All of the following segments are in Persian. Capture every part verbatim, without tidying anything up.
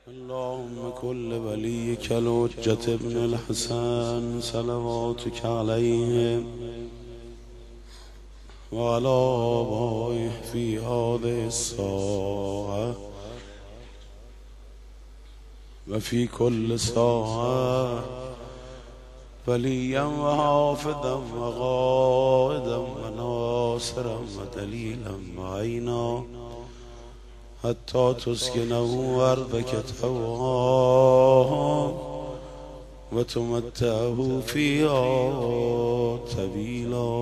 اللهم كل وليك الحجة ابن الحسن صلواتك عليه وعلى آبائه في هذه الساعة وفي كل ساعة وليا وحافظا وقائدا وناصرا ودليلا معينا حتى تسكنه أرضك طوعا وتمتعه فيها طويلا.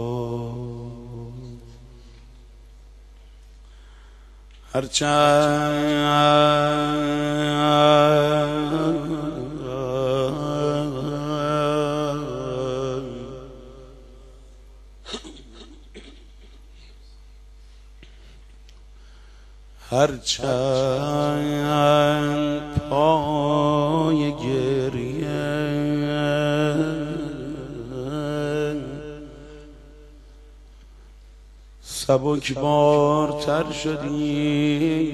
هرچند پای گریه سبک بارتر شدی،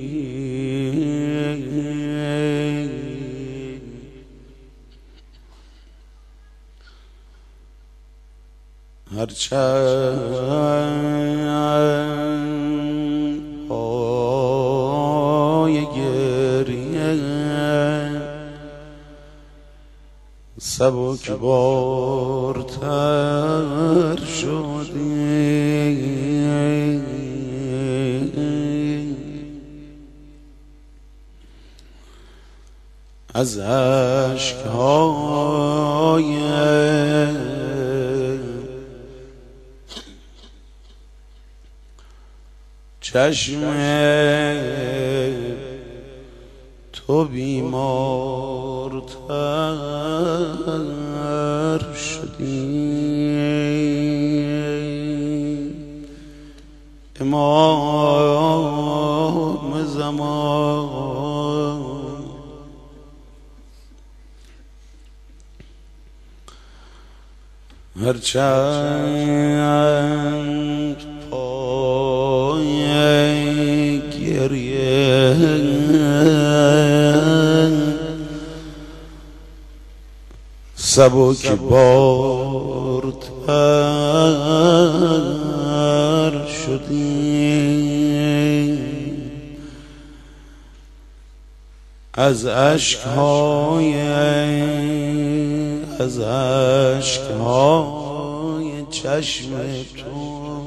هرچند پای گریه سبک بارتر شدی، از اشک‌های چشم تو بیمارتر شدی. امام زمان هرچند پای گریه سبک بارتر شدی، از اشک‌های از اشک‌های چشم تو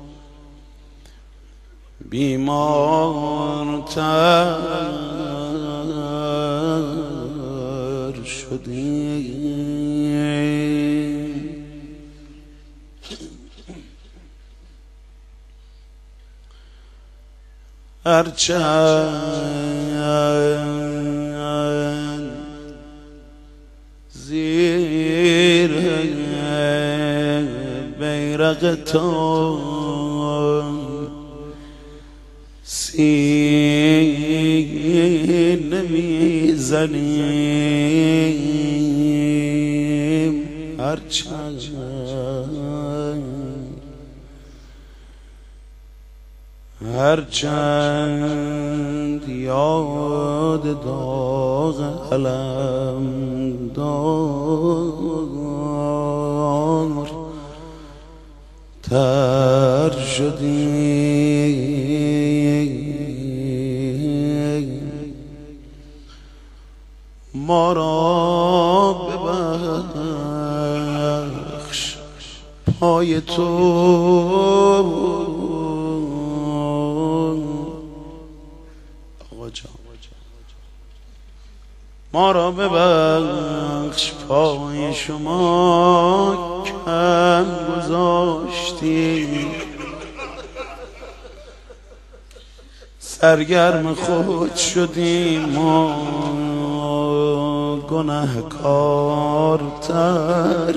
بیمارتر شدی. هرچند زیر بیرق تو سینه میزنیم، هرچند هرچند یاد داغ علم دار تر شدی، ما را ببخش پای تو ما را ببخش پای شما کم گذاشتی، سرگرم خود شدیم ما گناهکارتر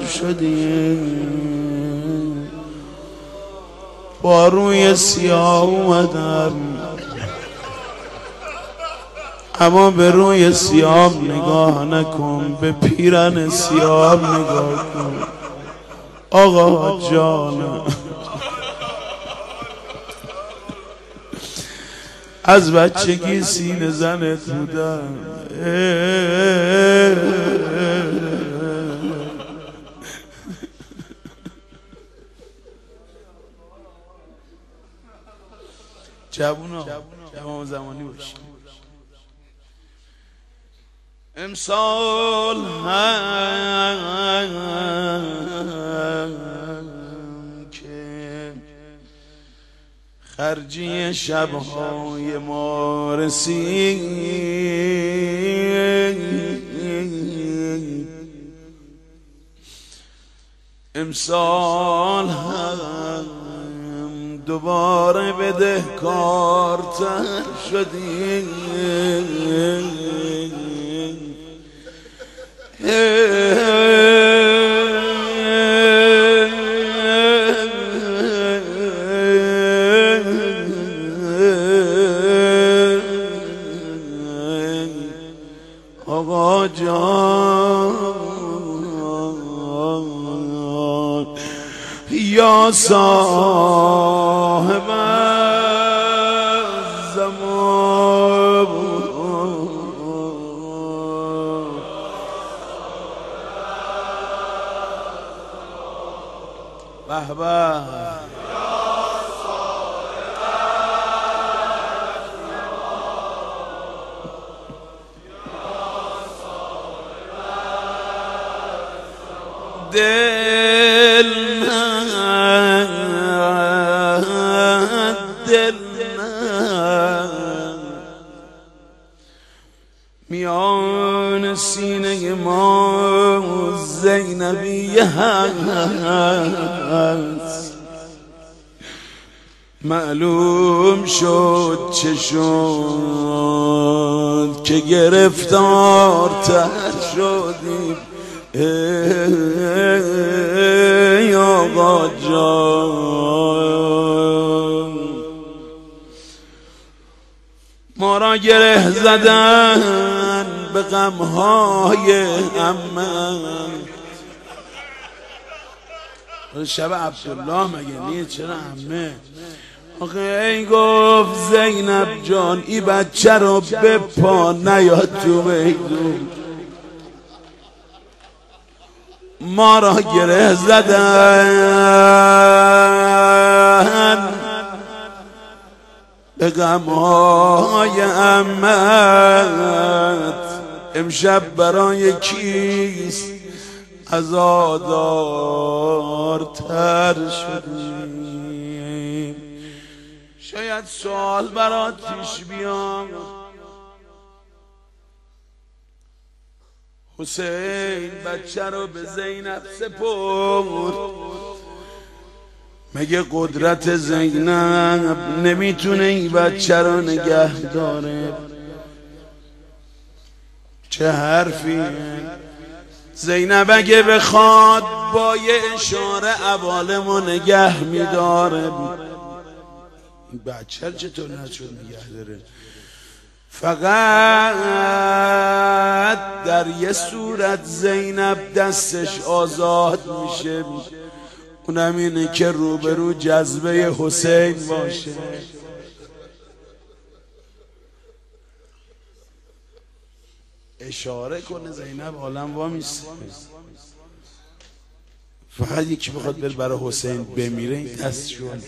شدیم، با روی سیاه اومدم اما به روی سیاه نگاه نکن، به پیرن سیاه نگاه کن. آقا جان از بچگی سینه زنت بودم، جوونا امام زمانی باشی. امسال هم که خرجی شبهای ما رسید، امسال هم دوباره بدهکارتر شدیم. آقا جان یا صاحب الزمان، به به دل من دل من میان سینه ما زینبیه هست، معلوم شد چه شد که گرفتارتر شدیم. ای آقا جان ما را گره زدن به غمهای عمه. شب عبدالله مگه نیه؟ چرا عمه؟ آخه ای گفت زینب جان ای بچه رو به پا نیاد تو میدون، ما را گره زدن به غمهای عمت. امشب برای کیست عزادارتر شدیم؟ شاید سوال برات پیش بیام، حسین بچه رو به زینب سپرد، مگه قدرت زینب نمیتونه این بچه رو نگه داره؟ چه حرفی؟ زینب اگه بخواد با یه اشاره عوالمو نگه میداره. این بچه چطور نشد نگه داره؟ فقط در یه صورت زینب دستش آزاد میشه، اونم اینه که روبرو جذبه حسین باشه. اشاره کنه زینب عالم وامیسته. فقط یکی بخواد بر برای حسین بمیره این دستشون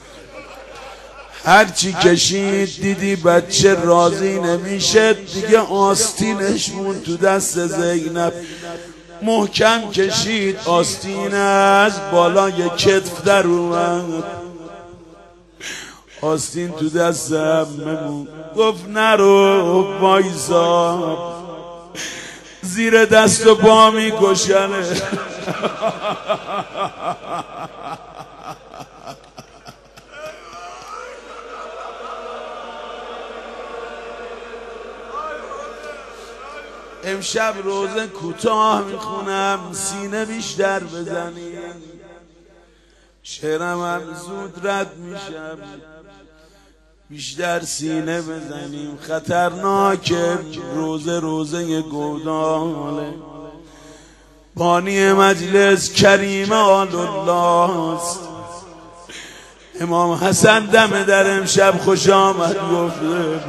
هرچی کشید دیدی بچه راضی نمیشه دیگه، آستینش مون تو دست زینب، محکم کشید آستین از بالای کتف در اومد، آستین تو دست عمه گفت نرو وایسا، زیر دست و پا میکشنه. امشب روزه کوتاه میخونم، سینه بیشتر بزنیم، شعرم هم زود رد میشم، بیشتر سینه بزنیم. خطرناکه روزه روزه گوداله، بانی مجلس کریم آل الله است، امام حسن دم در امشب خوش آمد گفته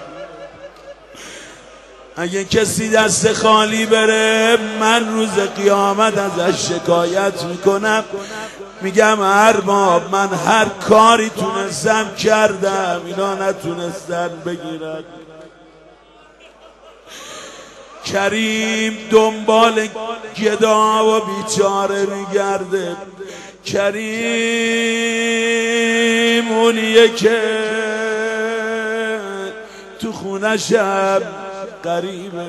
اگه کسی دست خالی بره من روز قیامت ازش شکایت میکنم، میگم ارباب من هر کاری تونستم کردم اینا نتونستن بگیرن. کریم دنبال گدا و بیچاره میگرده، کریم اونیه که تو خونه شب قریبه.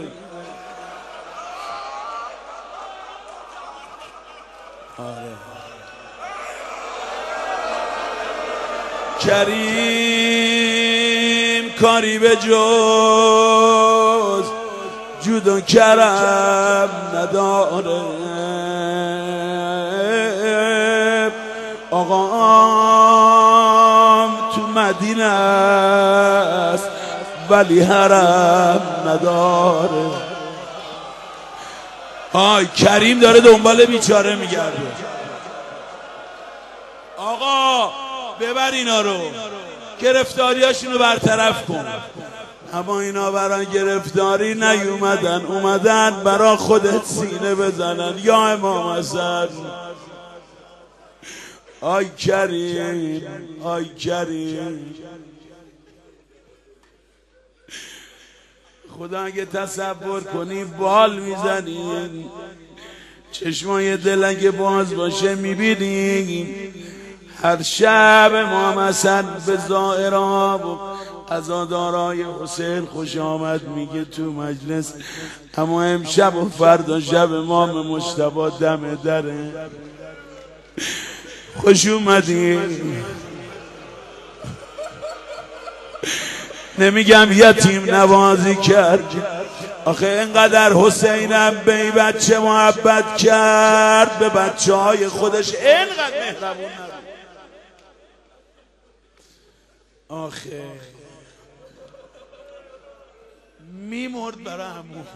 آره کریم کاری به جز جود و کرم نداره. آقام تو مدینه است ولی حرم نداره. آی کریم داره دنبال بیچاره میگرده. آقا ببر اینا رو، گرفتاریاشونو برطرف کن. اما اینا برای گرفتاری نیومدن، اومدن برای خودت سینه بزنن. یا امام حسن آی کریم، آی کریم، خدا اگه تصور کنی بال میزنی، چشمای دل اگه باز باشه میبینی هر شب امام حسن به زائرها و عزادارای حسین خوش آمد میگه تو مجلس. اما امشب و فردا شب امام مجتبی دم دره. خوش اومدی. نمیگم یتیم نوازی کرد، آخه اینقدر حسینم به این بچه محبت کرد، به بچه های خودش اینقدر مهربون نبود. آخه میمرد برای همون.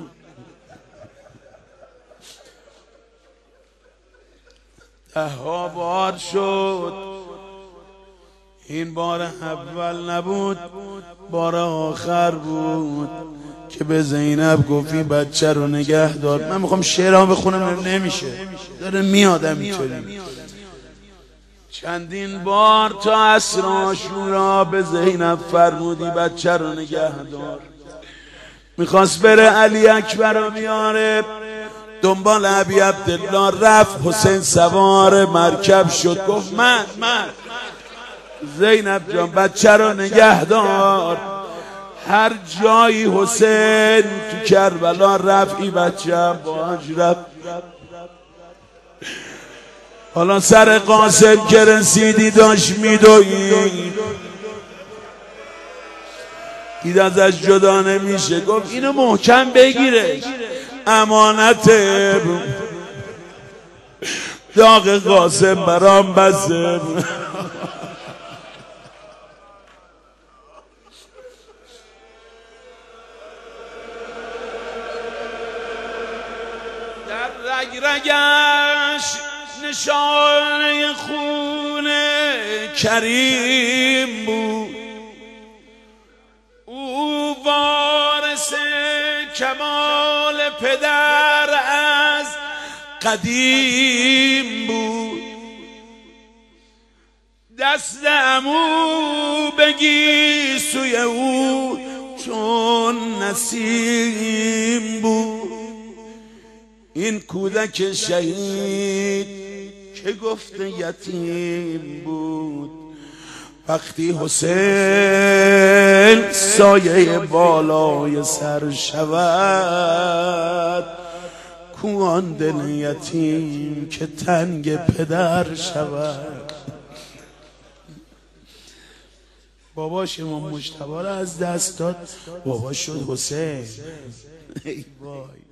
ده ها بار شد، این بار اول نبود، بار آخر بود که به زینب گفتی بچه رو نگه دار. من میخوام شعرها بخونم نمیشه، داره میادم اینطوری. چندین بار تا عصر عاشورا به زینب فرمودی بچه رو نگه دار. میخواست بره علی اکبر رو بیاره، دنبال ابی عبدالله رفت، حسین سوار مرکب شد، گفت من من زینب جان بچه رو نگه دار. هر جایی حسین تو کربلا رفت این بچه هم باهاش رفت. حالا سر قاسم که رسیدی داشت میدوید، دید ازش جدا نمیشه، گفت اینو محکم بگیره، امانته، داغ قاسم برام بسه. در رگ رگش نشانه خون کریم بود، او وارث کمال پدر از قدیم بود. دست عمو بگی سوی او چون نسیم بود. این کودک شهید که گفت یتیم بود، وقتی حسین سایه بالای سر شود، کوان دل یتیم که تنگ پدر شود. باباش امام مجتبی را از دست داد، بابا شد حسین. ای وای.